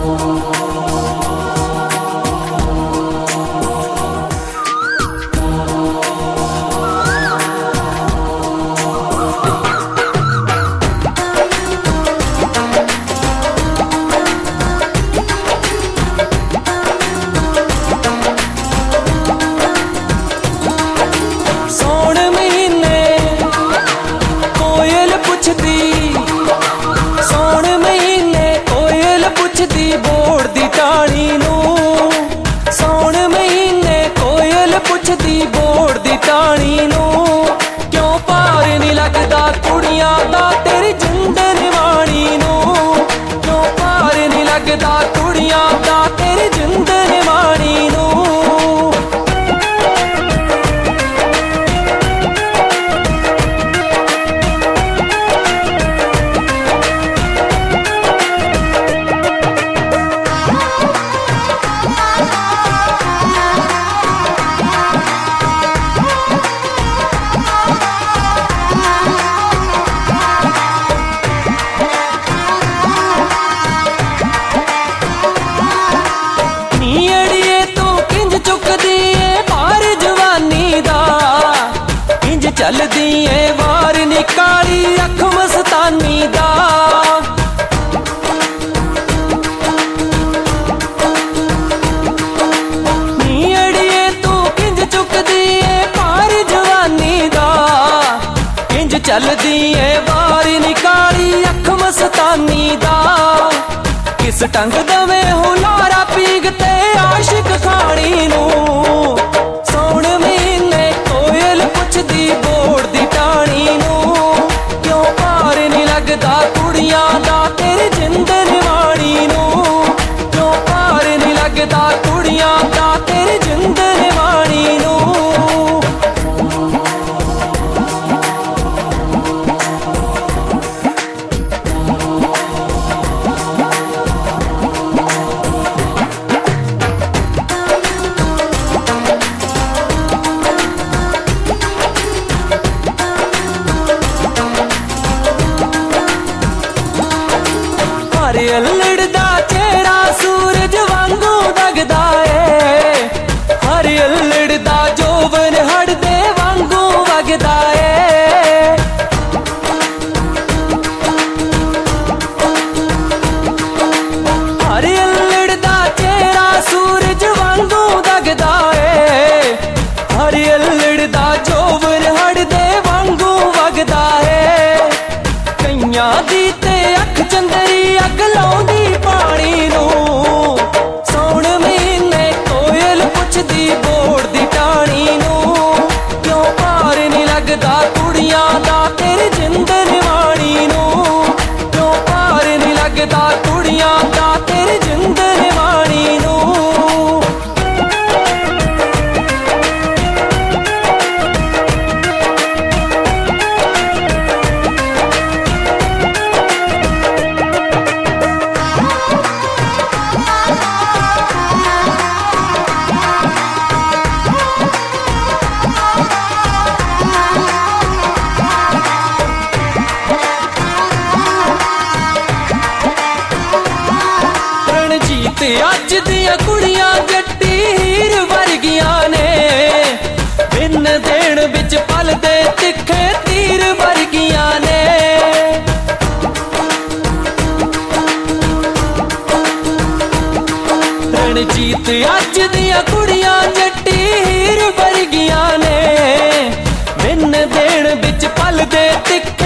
चल दिए वार निकाली अख मस्तानी दा। नी अड़िए तू किंज चुक दिए पार जवानी दा। किंज चल दिए वार निकाली अख मस्तानी दा। किस टंग दवे हुलारा पीगते आशिक खानी नू। अल्लड़दा चेहरा सूरज वांगू दगदा है। हर अल्लड़दा जोवन हड़दे वांगू वगदा है। हर अल्लड़दा चेहरा सूरज वांगू दगदा है। हर अल्लड़दा जोवन हड़दे वांगू वगदा है। कईयां दी ते अख चंदरी अग लाउंदी पानी नू। सौण महीने कोयल पुछदी बोड़ दी टाणी नू। क्यों पार नहीं लगदा कुड़ियां दा तेरी जिंद निवाणी नू। क्यों पार नहीं लगदा कुड़ियां दा तेरी जिंद निवाणी नू। अज दियां कुड़ियां जट्टी हीर वर्गियां ने। बिन देण बिच पलदे तिखे तीर वर्गियां ने। रणजीत अज दियां कुड़ियां जट्टी हीर वर्गियां ने। बिन देण बिच पलदे तिखे